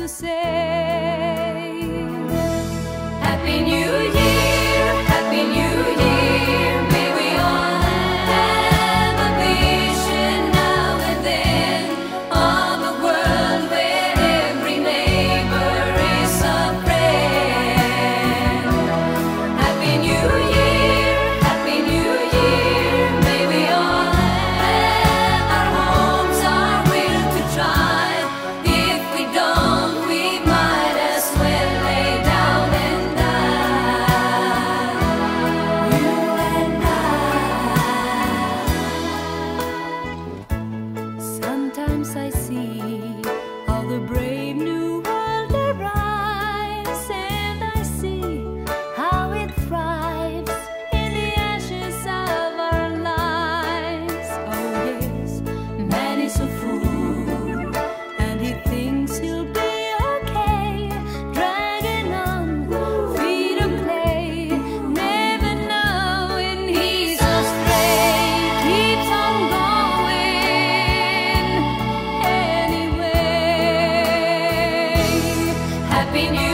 to say. Happy New Year, Happy New Year. May we all have a vision now and then of a world where every neighbor is a friend. Happy New Year, Happy New Year. May we all have our homes, our will to try. If we don't, we might as well lay down and die. You and I. Sometimes I see how the brave new world arrives, and I see how it thrives in the ashes of our lives. Oh yes, man is a fool, and he thinks he'll be okay, dragging on feet of clay, never knowing he's astray, keeps on going anyway. Happy New